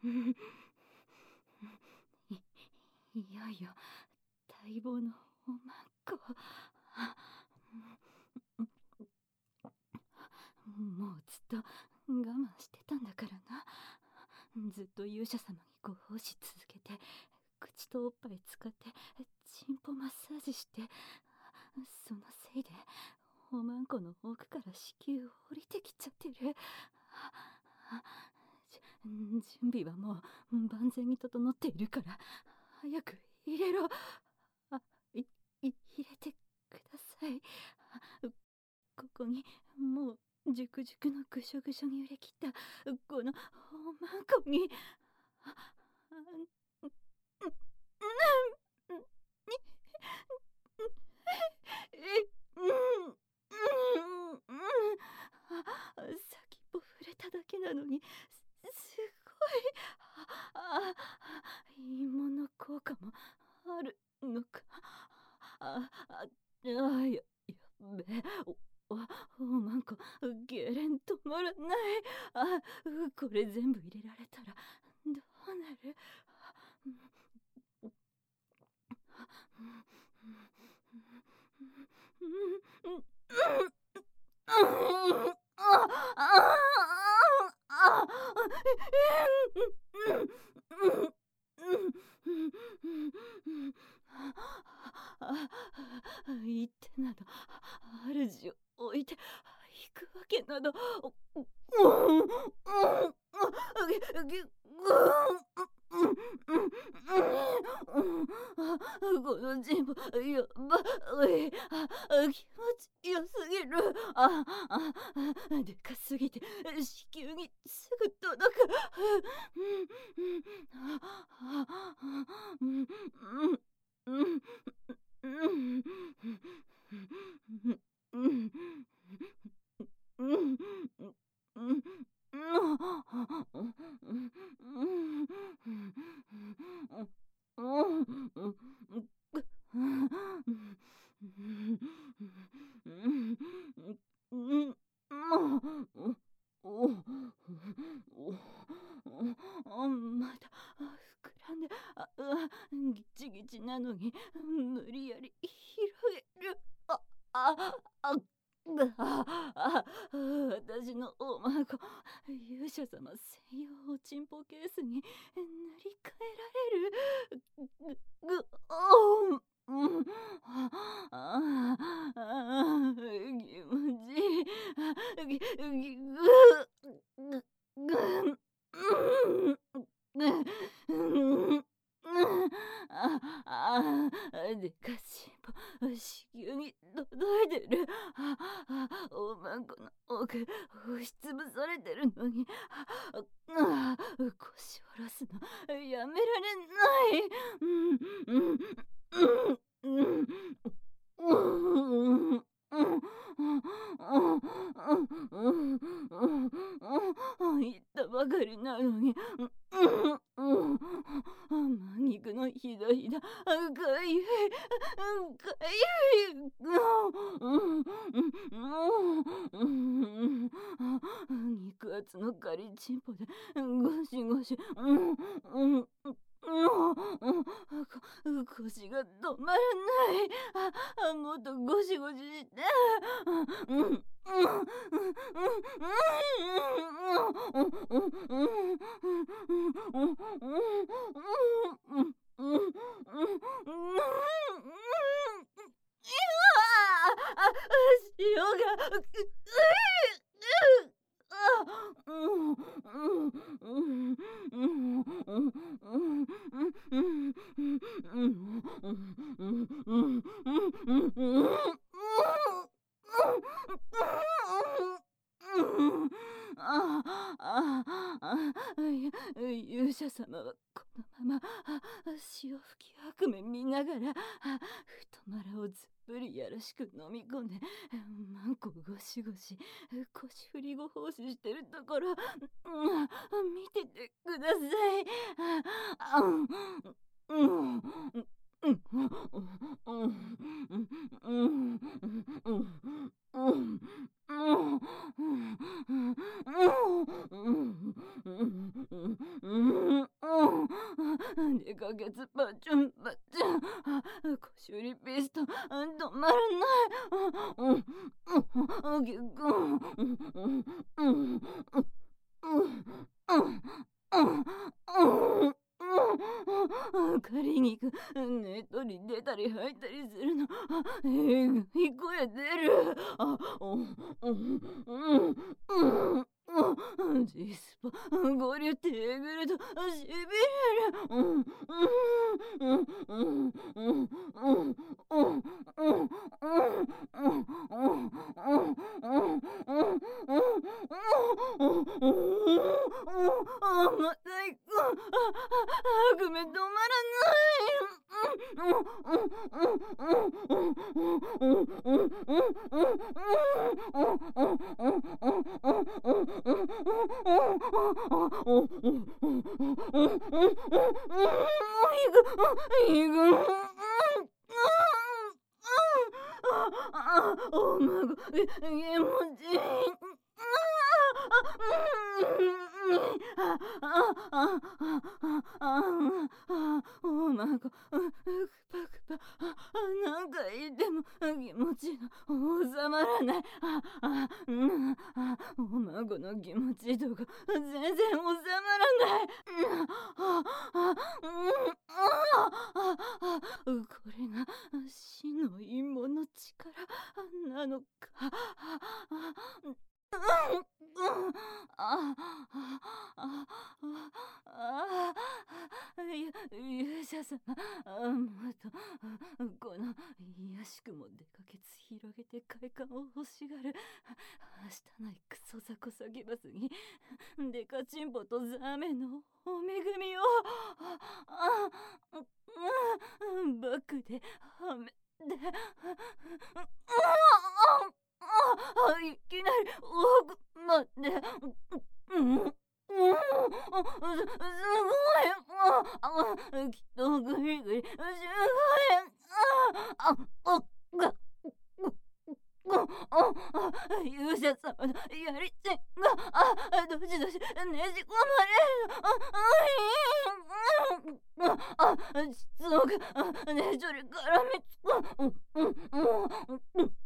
いよいよ待望のおまんこ。もうずっと我慢してたんだからな。ずっと勇者様にご奉仕続けて、口とおっぱい使ってチンポマッサージして、そのせいでおまんこの奥から子宮降りてきちゃってる。準備はもう万全に整っているから、早く入れろ。入れてください。ここにもう熟々のぐしょぐしょに売れ切ったこのおまんこに、先っぽ触れただけなのにすごい。芋の効果もあるのか。やべえ。おまんこゲレン止まらない。これ全部入れられたらどうなる。行ってなど主を置いて行くわけなど。このチンポやばい。気持ちよすぎる。でかすぎて子宮にすぐ届く。まだ膨らんで、ギチギチなのに無理やり広げる。私のおまんこ、勇者様専用おちんぽケースに塗り替えられる。気持ちいい。でかしんぽ子宮に届いてる。おまんこの奥押しつぶされてるのに腰下ろすのやめられない。言ったばかりなのに。肉のひだひだかゆいかゆい。肉厚のガリチンポでゴシゴシ。腰が止まらない。もっとゴシゴシして。塩が勇者様はこのまま潮吹き悪夢見ながら太まらをずっぷりやらしく飲み込んで、マンコゴシゴシ腰振りご奉仕してるところ見ててください。 手か月パチュンパチュン、腰売りピストン止まらない。結構仮にネットに出たり入ったりするのえぐい声出る。ジスパゴリュテーグルとしびれる。また行く。悪夢止まらない。おまご、気持ちいい。おまご、くぱくぱ、何回言っても気持ちが収まらない。おまごの気持ちとか全然収まらない。これが死の陰謀の力なのか。勇者様、もっとこの卑しくも出かけつ広げて快感を欲しがる明日ないクソザコサギバスにデカチンポとザメのお恵みをバックではめていきなり奥まで。すごい。きっとグリグリすごい。勇者様のやり手がどしどしねじ込まれる。実のがねじょり絡みつく。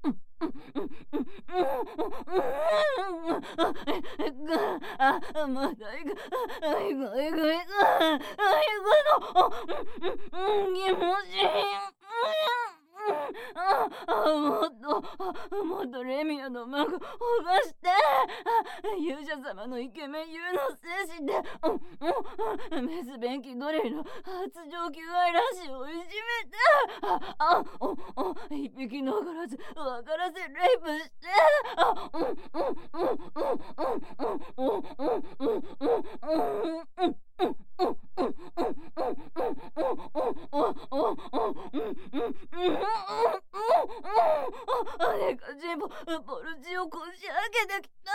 まだいくの気持ちいい。もっとレミアの孫をほがして勇者様のイケメン優の精神でメス便器ドリルの発情期外卵子をいじめて一匹残らず分からせレイプしてネカジンボボルチをこし上げてきた。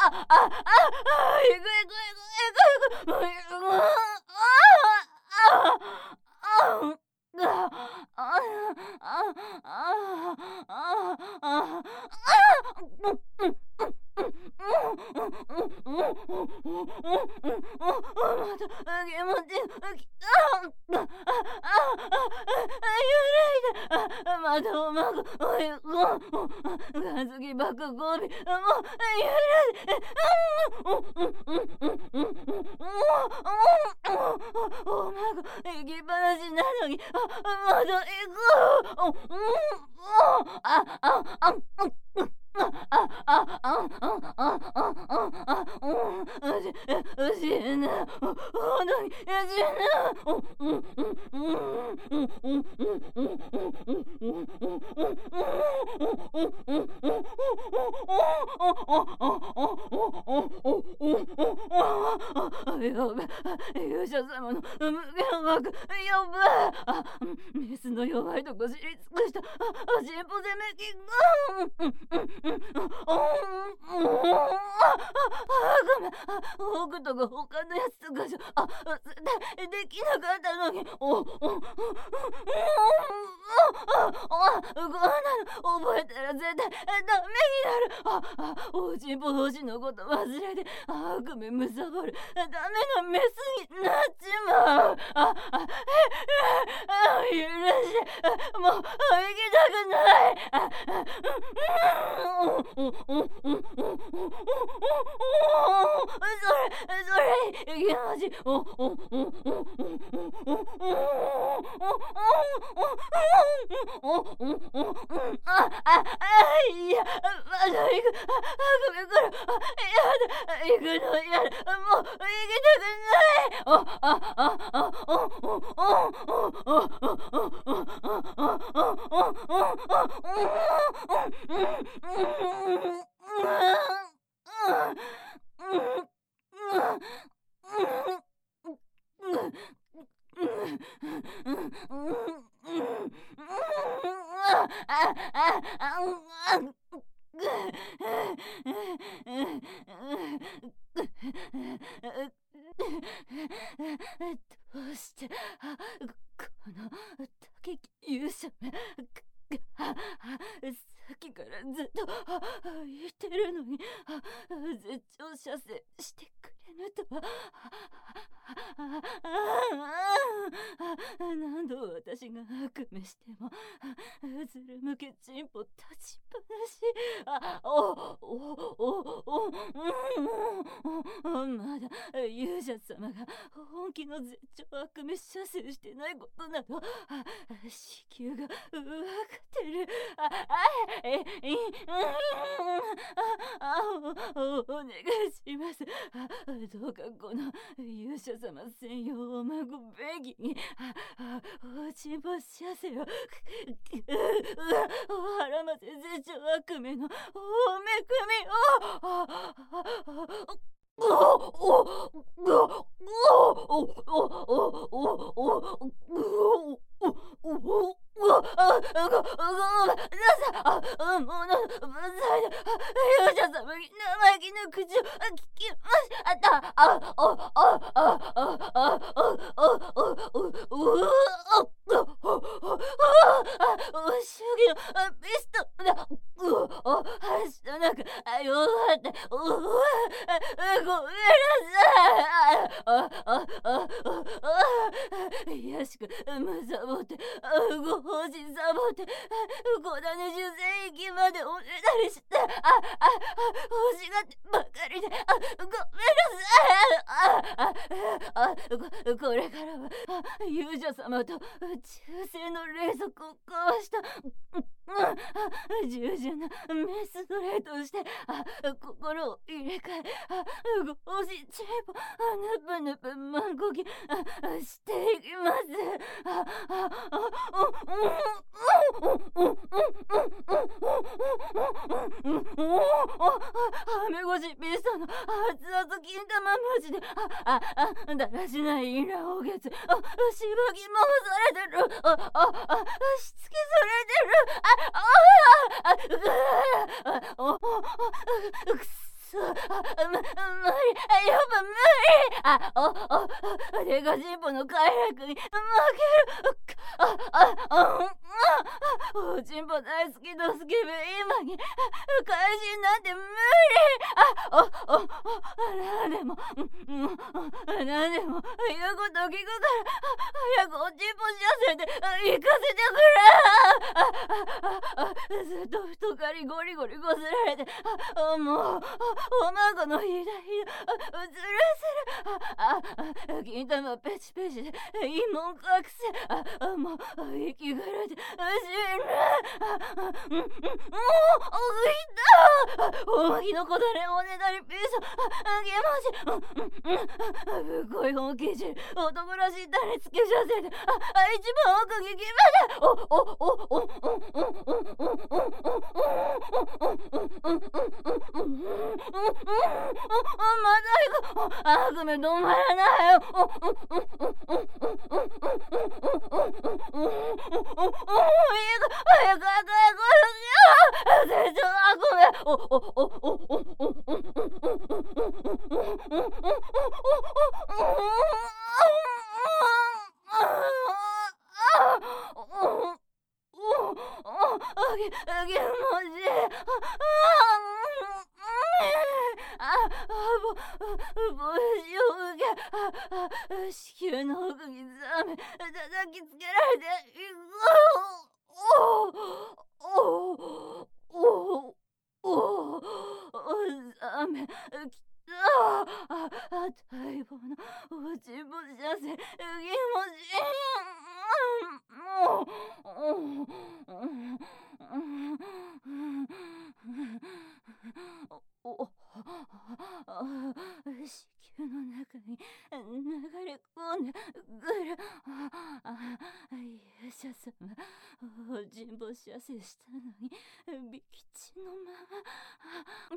まだおまごがずきばっかごびもうおまご行きっぱなしなのにまだ行く。死ぬ本当に死ぬ。やべ、勇者様の無限枠やべ、メスの弱いとこ知り尽くした進歩攻めキング。ごめん、北斗が他のやつとかじゃできなかったのにこんなの覚えてるら絶対ダメになる。おちんぽ星のこと忘れて悪夢むさぼるダメなメスになっちまう。許してもう生きたくない。それ気持ちいやまだ行く。ごめんこれやだ行くのやだ。もう行きたくどうしてこの竹勇者めさっきからずっと言ってるのに絶頂射精してくれぬとは。何度私が悪夢してもずるむけちんぽ立ちっぱなし。まだ勇者様が本気の絶頂悪夢射精してないことなど子宮が分かってる。お願いします。どうかこの勇者様専用お孫ベギにおちんぽ射精を腹まで絶頂悪夢のおめくみごめんなさい。もう勇者様に生意気な口を聞きました。主義のピストだ。足の中弱ってごめんなさい。いやしくむさぼってご奉仕サボって小種受精域までおねだりして欲しがってばかりでごめんなさい。これからは勇者様と忠誠の霊則を交わした従順なメス奴隷として心を入れ替えご奉仕チーポぬぷぬぷ満呼吸していきます。はめごしピストの熱々金玉マジでだらしないインラお月しばき回されてるしつけされてるくそ無理やっぱ無理デカチンポの快楽に負けるおちんぽ大好きのスケベ今に怪人なんて無理なんでも言うこと聞くから早くおちんぽ射精で行かせてくれ。ずっと太かりゴリゴリこすられてもうお孫のひだひだずるする金玉ペチペチで陰門隠せもう息がれて死ぬ。大きの子だねおねだりピース気持ちぶっこい本気汁男らしい種付け射精で一番奥に決めてまだ行く悪夢止まらないよ。気持ちいい。 帽子を子宮の奥にザメ叩きつけられて、ザメきた。待望の沈没射線、気持ちいい。子宮の中に流れ込んでくる。勇者様、人望射精したのに、びきちのまま